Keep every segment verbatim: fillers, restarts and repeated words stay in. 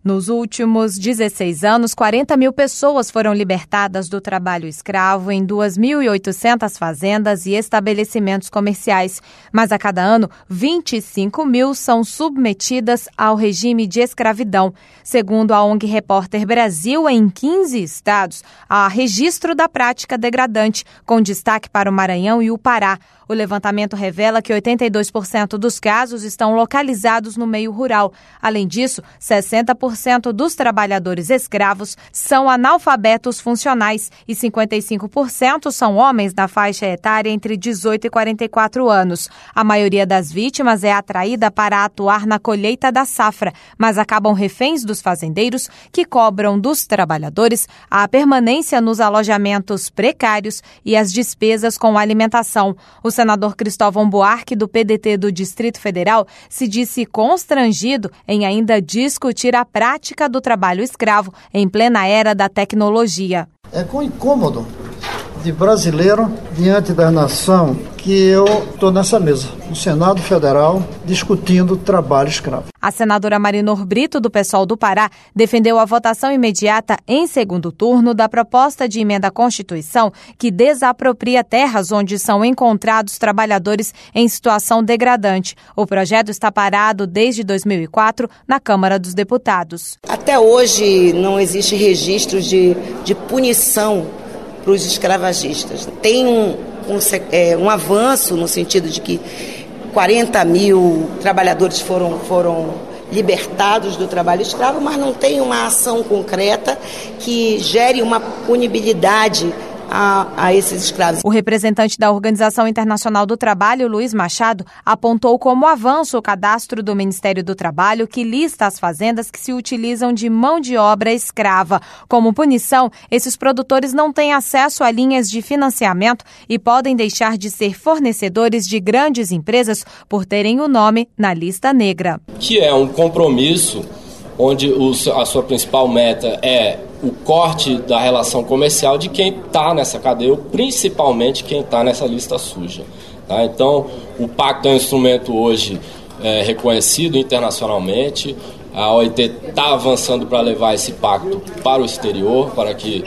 Nos últimos dezesseis anos, quarenta mil pessoas foram libertadas do trabalho escravo em duas mil e oitocentas fazendas e estabelecimentos comerciais. Mas a cada ano, vinte e cinco mil são submetidas ao regime de escravidão. Segundo a ONG Repórter Brasil, em quinze estados, há registro da prática degradante, com destaque para o Maranhão e o Pará. O levantamento revela que oitenta e dois por cento dos casos estão localizados no meio rural. Além disso, sessenta por cento dos trabalhadores escravos são analfabetos funcionais e cinquenta e cinco por cento são homens na faixa etária entre dezoito e quarenta e quatro anos. A maioria das vítimas é atraída para atuar na colheita da safra, mas acabam reféns dos fazendeiros que cobram dos trabalhadores a permanência nos alojamentos precários e as despesas com alimentação. O senador Cristóvão Buarque, do P D T do Distrito Federal, se disse constrangido em ainda discutir a prática do trabalho escravo em plena era da tecnologia. É com incômodo de brasileiro diante da nação que eu estou nessa mesa, no Senado Federal, discutindo trabalho escravo. A senadora Marinor Brito, do PSOL do Pará, defendeu a votação imediata em segundo turno da proposta de emenda à Constituição que desapropria terras onde são encontrados trabalhadores em situação degradante. O projeto está parado desde dois mil e quatro na Câmara dos Deputados. Até hoje não existe registro de, de punição para os escravagistas. Tem um, um, é, um avanço no sentido de que quarenta mil trabalhadores foram, foram libertados do trabalho escravo, mas não tem uma ação concreta que gere uma punibilidade A, a esses escravos. O representante da Organização Internacional do Trabalho, Luiz Machado, apontou como avanço o cadastro do Ministério do Trabalho que lista as fazendas que se utilizam de mão de obra escrava. Como punição, esses produtores não têm acesso a linhas de financiamento e podem deixar de ser fornecedores de grandes empresas por terem o nome na lista negra. Que é um compromisso onde os, a sua principal meta é o corte da relação comercial de quem está nessa cadeia, principalmente quem está nessa lista suja. Tá? Então, o pacto é um instrumento hoje é, reconhecido internacionalmente. A O I T está avançando para levar esse pacto para o exterior, para que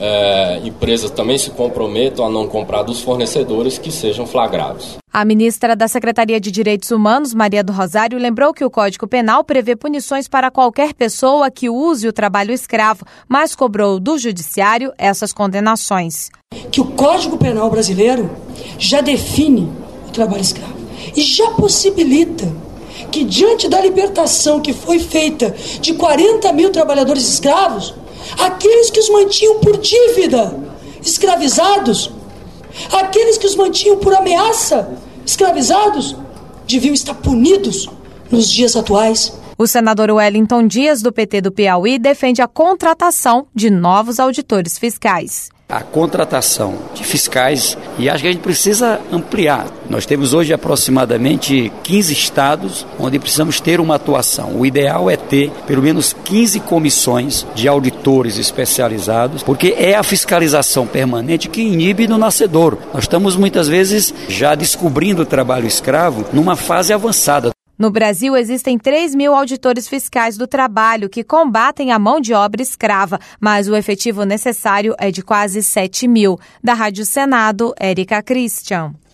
é, empresas também se comprometam a não comprar dos fornecedores que sejam flagrados. A ministra da Secretaria de Direitos Humanos, Maria do Rosário, lembrou que o Código Penal prevê punições para qualquer pessoa que use o trabalho escravo, mas cobrou do Judiciário essas condenações. Que o Código Penal brasileiro já define o trabalho escravo e já possibilita que, diante da libertação que foi feita de quarenta mil trabalhadores escravos, aqueles que os mantinham por dívida, escravizados, aqueles que os mantinham por ameaça, escravizados, deviam estar punidos nos dias atuais. O senador Wellington Dias, do P T do Piauí, defende a contratação de novos auditores fiscais. A contratação de fiscais, e acho que a gente precisa ampliar. Nós temos hoje aproximadamente quinze estados onde precisamos ter uma atuação. O ideal é ter pelo menos quinze comissões de auditores especializados, porque é a fiscalização permanente que inibe no nascedouro. Nós estamos muitas vezes já descobrindo o trabalho escravo numa fase avançada. No Brasil, existem três mil auditores fiscais do trabalho que combatem a mão de obra escrava, mas o efetivo necessário é de quase sete mil. Da Rádio Senado, Érica Christian.